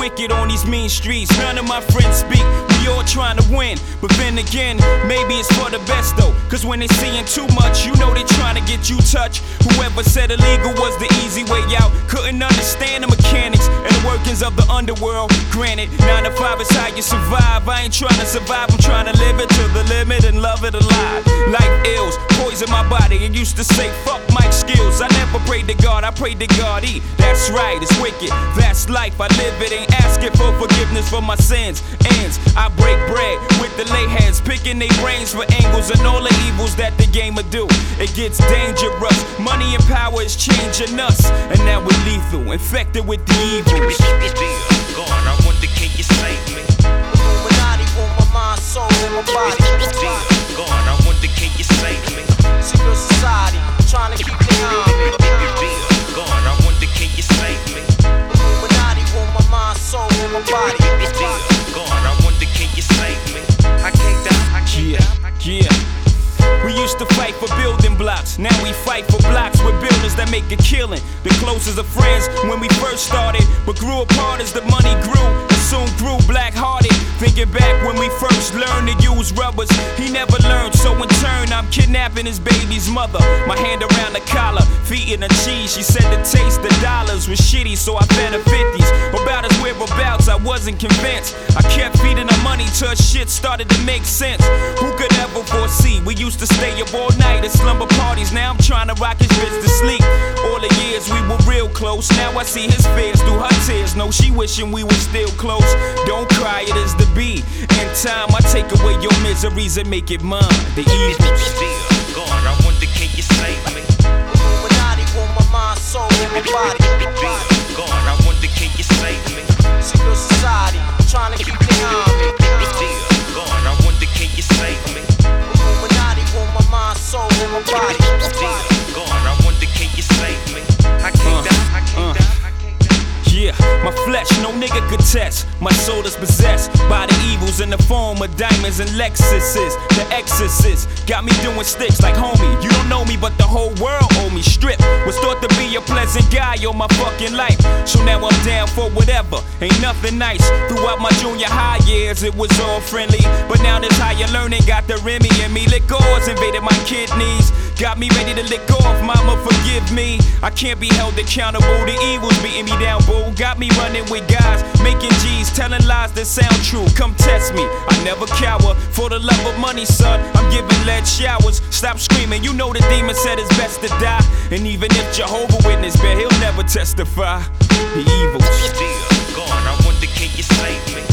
wicked on these mean streets. None of my friends speak, we all trying to win. But then again, maybe it's for the best though. Cause when they seeing too much, you know they trying to get you touched. Whoever said illegal was the easy way out couldn't understand the mechanics and the workings of the underworld. Granted, 9 to 5 is how you survive. I ain't trying to survive, I'm trying to live it to the limit and love it alive. Life ills, poison my body. It used to say, fuck Mike skills. I never prayed to God, I prayed to God E. That's right, it's wicked, that's life. I live it, ain't asking for forgiveness for my sins. Ends, I break bread with the lay heads, picking their brains for angles and all the evils that the game will do. It gets dangerous, money and power is changing us, and now we're lethal, infected with the evils. God, I wonder, can you save me? Illuminati want my mind, soul, and my body. God, I wonder, can you save me? Secret society, trying to keep me on me. God, I wonder, can you save me? Illuminati want my mind, soul, and my body. God, I wonder, can you save me? I can't die, I can't die. Yeah. We used to fight for building blocks, now we fight for blocks with builders that make a killing. The closest of friends when we first started, but grew apart as the money grew and soon grew black-hearted. Thinking back when we first learned to use rubbers, he never learned, so in turn I'm kidnapping his baby's mother. My hand around the collar, feet in the cheese. She said the taste of dollars was shitty, so I fed her 50s. About his whereabouts, I wasn't convinced. I kept feeding her money till her shit started to make sense. Who could ever foresee? We used to stay up all night at slumber parties. Now I'm trying to rock his bitch to sleep. All the years we were real close. Now I see his fears through her tears. No, she wishing we were still close. Don't cry, it is the beat. In time, I take away your miseries and make it mine. The evils. God, I wonder, can you save me? Illuminati want my mind, soul, and my body. God, I wonder, can you save me? Secret society, trying to keep me on me. God, I wonder, can you save me? Illuminati want my mind, soul, and my body. God, I wonder, can you save me? I can't die, I can't die. Yeah, my flesh, no nigga could test. My soul is possessed by the evils in the form of diamonds and Lexuses. The exorcist got me doing sticks like homie. You don't know me, but the whole world owe me. Strip was thought to be a pleasant guy all my fucking life. So now I'm down for whatever. Ain't nothing nice. Throughout my junior high years, it was all friendly. But now this higher learning got the Remy in me. Liquors invaded my kidneys. Got me ready to lick off, mama forgive me. I can't be held accountable, the evil's beating me down, boo. Got me running with guys, making G's, telling lies that sound true. Come test me, I never cower. For the love of money, son, I'm giving lead showers. Stop screaming, you know the demon said it's best to die. And even if Jehovah Witness bet, he'll never testify. The evils. God, I wonder, can you save me?